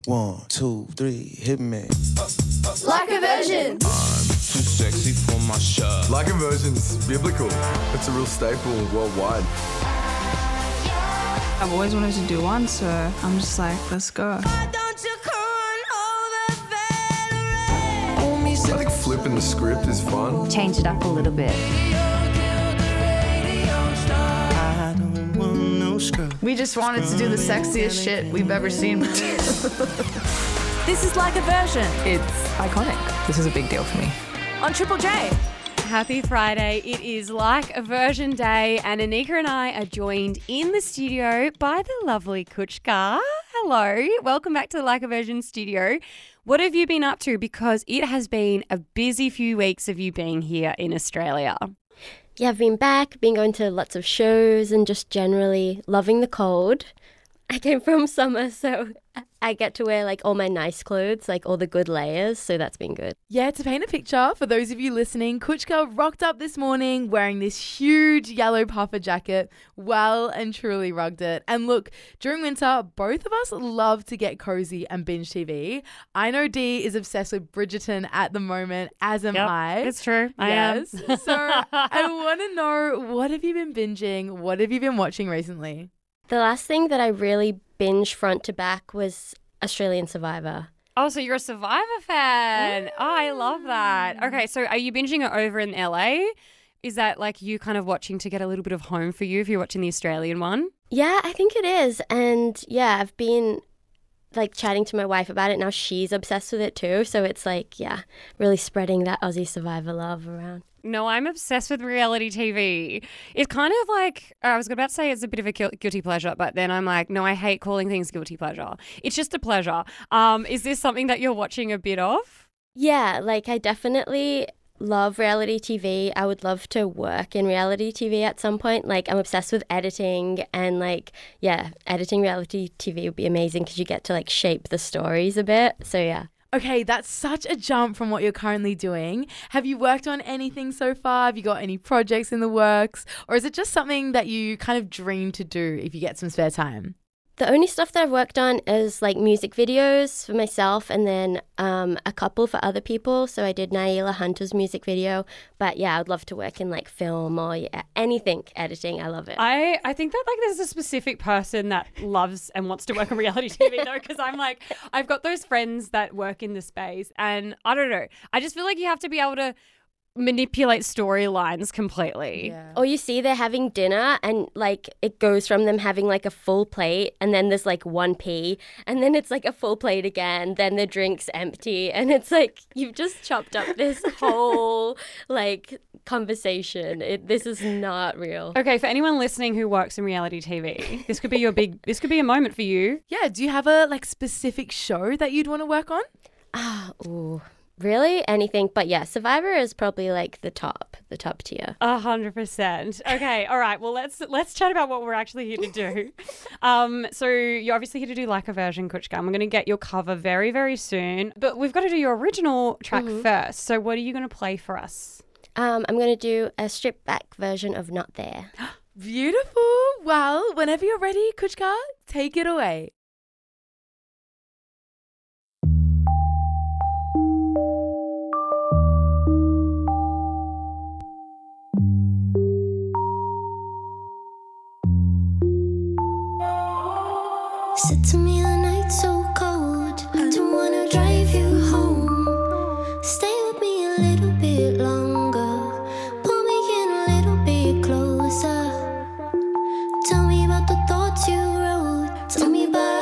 1, 2, 3, hit me. Like a Virgin. Too sexy for my shirt. Like a Virgin's biblical. It's a real staple worldwide. I've always wanted to do one, so I'm just like, let's go. I think flipping the script is fun. Change it up a little bit. We just wanted to do the sexiest shit we've ever seen. This is Like a Virgin. It's iconic. This is a big deal for me. On Triple J. Happy Friday. It is Like a Virgin Day, and Anika and I are joined in the studio by the lovely Kuchka. Hello. Welcome back to the Like a Virgin studio. What have you been up to? Because it has been a busy few weeks of you being here in Australia. Yeah, I've been back, been going to lots of shows and just generally loving the cold. I came from summer, so I get to wear like all my nice clothes, like all the good layers, so that's been good. Yeah, to paint a picture, for those of you listening, Kuchka rocked up this morning wearing this huge yellow puffer jacket, well and truly rugged it. And look, during winter, both of us love to get cozy and binge TV. I know Dee is obsessed with Bridgerton at the moment, as am I. It's true. I am. So I want to know, what have you been binging? What have you been watching recently? The last thing that I really binged front to back was Australian Survivor. Oh, so you're a Survivor fan. Oh, I love that. Okay, so are you binging it over in LA? Is that like you kind of watching to get a little bit of home for you if you're watching the Australian one? Yeah, I think it is. And yeah, I've been like chatting to my wife about it. Now she's obsessed with it too. So it's like, yeah, really spreading that Aussie Survivor love around. No, I'm obsessed with reality TV. It's kind of like, I was about to say it's a bit of a guilty pleasure, but then I'm like, no, I hate calling things guilty pleasure. It's just a pleasure. Is this something that you're watching a bit of? Yeah, like I definitely love reality TV. I would love to work in reality TV at some point. Like I'm obsessed with editing and like, yeah, editing reality TV would be amazing because you get to like shape the stories a bit. So yeah. Okay, that's such a jump from what you're currently doing. Have you worked on anything so far? Have you got any projects in the works? Or is it just something that you kind of dream to do if you get some spare time? The only stuff that I've worked on is like music videos for myself and then a couple for other people. So I did Naila Hunter's music video. But yeah, I'd love to work in like film or anything editing. I love it. I think that like there's a specific person that loves and wants to work on reality TV though, because I'm like, I've got those friends that work in the space and I don't know. I just feel like you have to be able to manipulate storylines completely. Yeah. Or you see they're having dinner and like it goes from them having like a full plate and then there's like 1p and then it's like a full plate again, then the drink's empty and it's like you've just chopped up this whole like conversation. This is not real. Okay, for anyone listening who works in reality TV, this could be this could be a moment for you. Yeah, do you have a like specific show that you'd want to work on? Ooh. Really? Anything. But yeah, Survivor is probably like the top tier. 100%. Okay. All right. Well, let's chat about what we're actually here to do. So you're obviously here to do Like a Virgin, Kuchka. We're going to get your cover very, very soon. But we've got to do your original track first. So what are you going to play for us? I'm going to do a stripped back version of Not There. Beautiful. Well, whenever you're ready, Kuchka, take it away. Said to me the night's so cold, I don't wanna drive you home. Stay with me a little bit longer, pull me in a little bit closer. Tell me about the thoughts you wrote, tell me about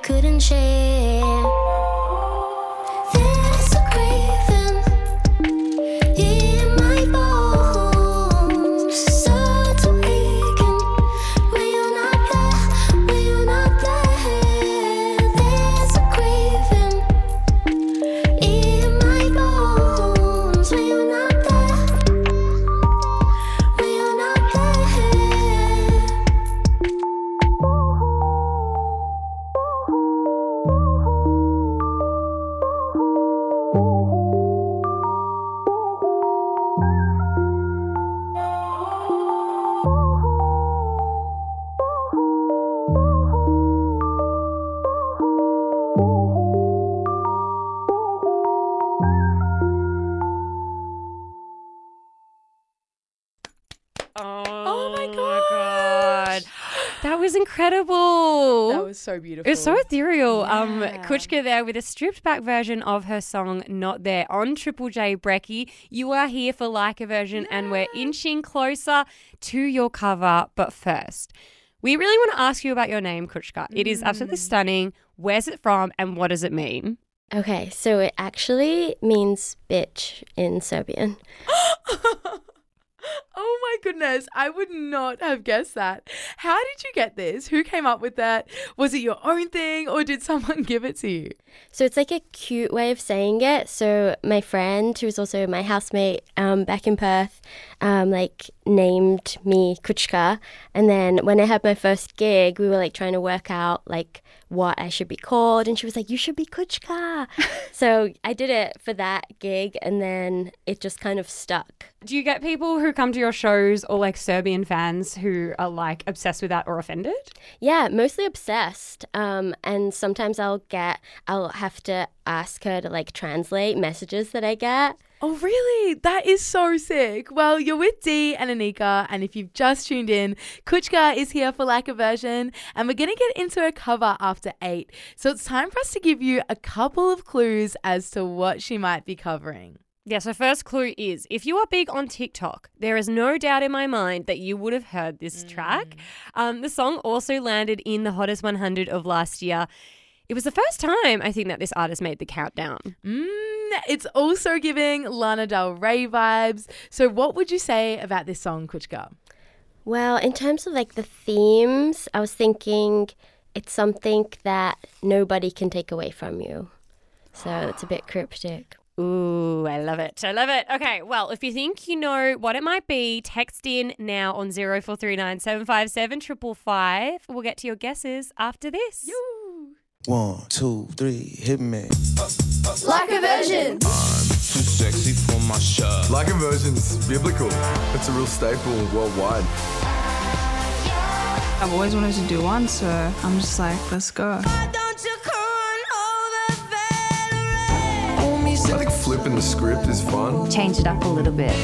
couldn't share. There's a craving in my bones, starts aching when you're not there, when you're not there. There's a craving in my bones when you're not there, when you're not there. Oh my God. That was incredible. That was so beautiful. It was so ethereal. Yeah. Kuchka there with a stripped back version of her song Not There on Triple J. Brecky. You are here for Like a Version and we're inching closer to your cover. But first, we really want to ask you about your name, Kuchka. It is absolutely stunning. Where's it from and what does it mean? Okay, so it actually means bitch in Serbian. Oh my goodness, I would not have guessed that. How did you get this? Who came up with that? Was it your own thing or did someone give it to you? So it's like a cute way of saying it. So my friend, who was also my housemate back in Perth, like named me Kuchka. And then when I had my first gig, we were like trying to work out like what I should be called. And she was like, you should be Kuchka. So I did it for that gig and then it just kind of stuck. Do you get people who come to your shows or like Serbian fans who are like obsessed with that or offended? Yeah, mostly obsessed. And sometimes I'll have to ask her to like translate messages that I get. Oh, really? That is so sick. Well, you're with Dee and Anika, and if you've just tuned in, Kuchka is here for Like a Version, and we're going to get into her cover after 8. So it's time for us to give you a couple of clues as to what she might be covering. Yeah, so first clue is if you are big on TikTok, there is no doubt in my mind that you would have heard this track. The song also landed in the Hottest 100 of last year. It was the first time, I think, that this artist made the countdown. It's also giving Lana Del Rey vibes. So what would you say about this song, Kuchka? Well, in terms of like the themes, I was thinking it's something that nobody can take away from you. So it's a bit cryptic. Ooh, I love it. I love it. Okay, well, if you think you know what it might be, text in now on 0439 757 555. We'll get to your guesses after this. 1, 2, 3, hit me. Like a Version. Too sexy for my shirt. Like a Version's biblical. It's a real staple worldwide. I've always wanted to do one, so I'm just like, let's go. I think flipping the script is fun. Change it up a little bit.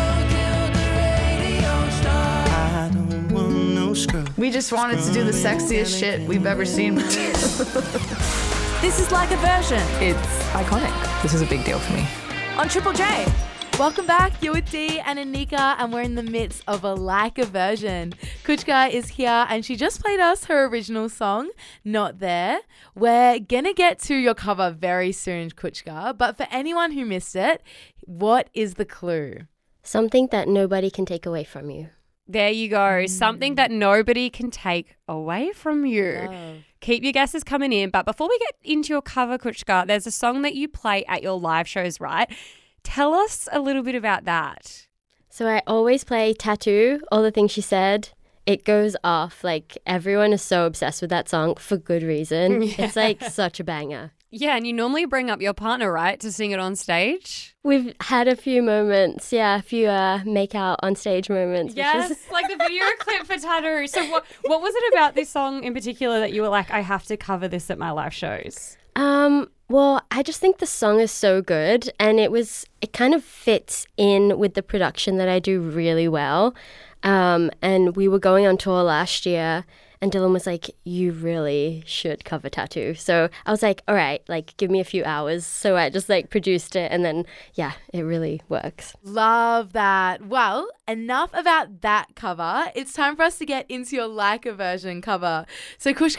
We just wanted to do the sexiest shit we've ever seen. This is Like a Version It's iconic. This is a big deal for me. on Triple J. Welcome back. You're with Dee and Anika, and we're in the midst of a Like a Version. Kuchka is here, and she just played us her original song, Not There. We're going to get to your cover very soon, Kuchka, but for anyone who missed it, what is the clue? Something that nobody can take away from you. There you go. Something that nobody can take away from you. Keep your guesses coming in. But before we get into your cover, Kuchka, there's a song that you play at your live shows, right? Tell us a little bit about that. So I always play Tattoo, All the Things She Said. It goes off. Like everyone is so obsessed with that song for good reason. Yeah. It's like such a banger. Yeah, and you normally bring up your partner, right, to sing it on stage? We've had a few moments, a few make out on stage moments. Yes, like the video clip for Tattoo. So what was it about this song in particular that you were like, I have to cover this at my live shows? Well, I just think the song is so good and it kind of fits in with the production that I do really well. And we were going on tour last year and Dylan was like, you really should cover Tattoo. So I was like, all right, like give me a few hours. So I just like produced it and then, yeah, it really works. Love that. Well, enough about that cover. It's time for us to get into your Like a Version cover. So Kuchka,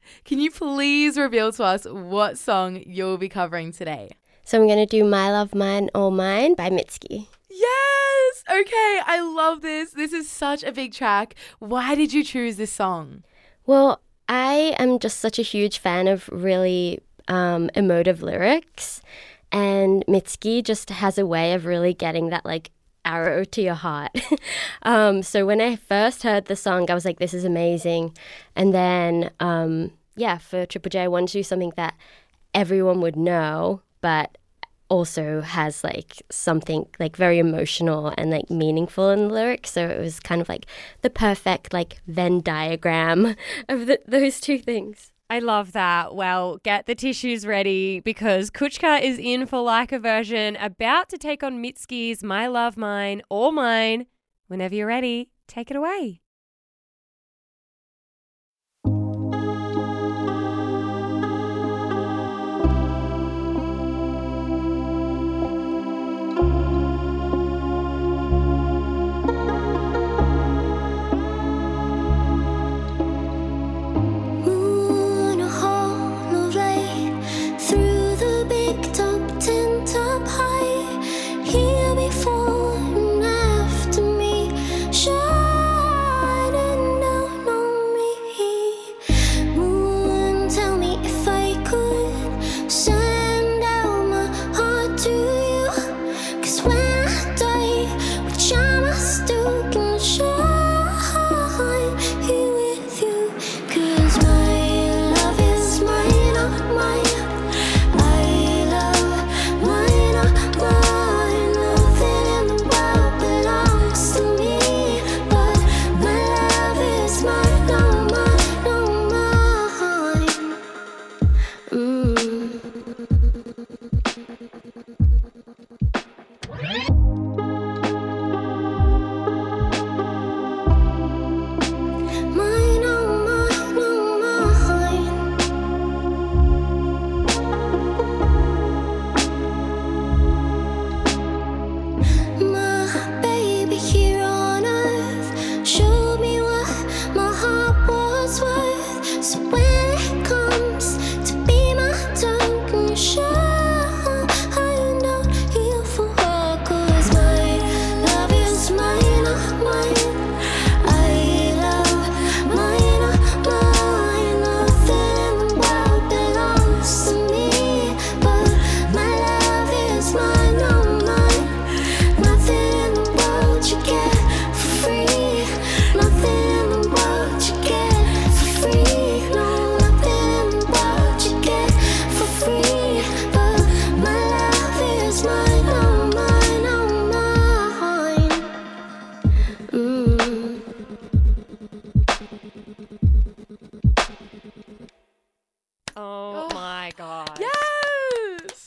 can you please reveal to us what song you'll be covering today? So I'm going to do My Love, Mine, All Mine by Mitski. Yes! Okay, I love this. This is such a big track. Why did you choose this song? Well, I am just such a huge fan of really emotive lyrics, and Mitski just has a way of really getting that like arrow to your heart. So when I first heard the song, I was like, this is amazing. And then, for Triple J, I wanted to do something that everyone would know, but also has like something like very emotional and like meaningful in the lyrics. So it was kind of like the perfect like Venn diagram of those two things. I love that. Well, get the tissues ready because Kuchka is in for Like a Version, about to take on Mitski's My Love, Mine, All Mine. Whenever you're ready, take it away. Oh my God. Yes!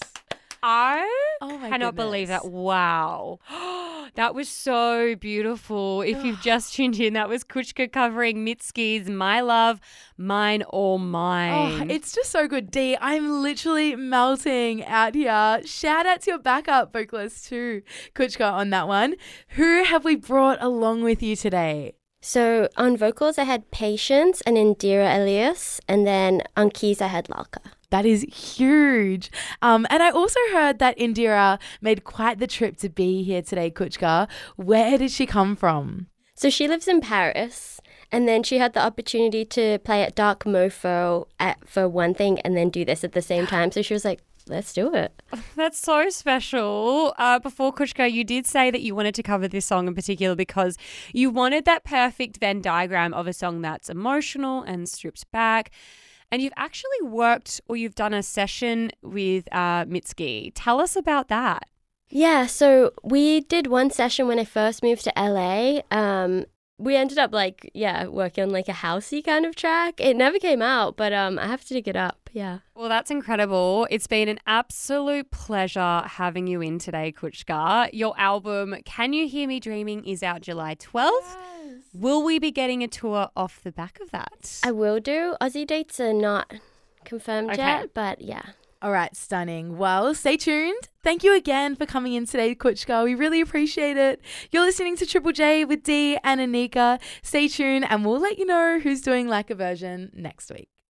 I my cannot believe goodness. that. Wow. That was so beautiful. If you've just tuned in, that was Kuchka covering Mitski's My Love, Mine, All Mine. Oh, it's just so good. Dee, I'm literally melting out here. Shout out to your backup vocalist too, Kuchka, on that one. Who have we brought along with you today? So on vocals, I had Patience and Indira Elias, and then on keys, I had Lalka. That is huge. And I also heard that Indira made quite the trip to be here today, Kuchka. Where did she come from? So she lives in Paris, and then she had the opportunity to play at Dark Mofo for one thing and then do this at the same time. So she was like, let's do it. That's so special. Before Kuchka, you did say that you wanted to cover this song in particular because you wanted that perfect Venn diagram of a song that's emotional and strips back. And you've actually worked or you've done a session with Mitski. Tell us about that. Yeah, so we did one session when I first moved to LA. We ended up working on like a housey kind of track. It never came out, but I have to dig it up. Yeah. Well, that's incredible. It's been an absolute pleasure having you in today, Kuchka. Your album, Can You Hear Me Dreaming, is out July 12th. Yes. Will we be getting a tour off the back of that? I will do. Aussie dates are not confirmed yet, but yeah. All right, stunning. Well, stay tuned. Thank you again for coming in today, Kuchka. We really appreciate it. You're listening to Triple J with Dee and Anika. Stay tuned and we'll let you know who's doing Like a Version next week.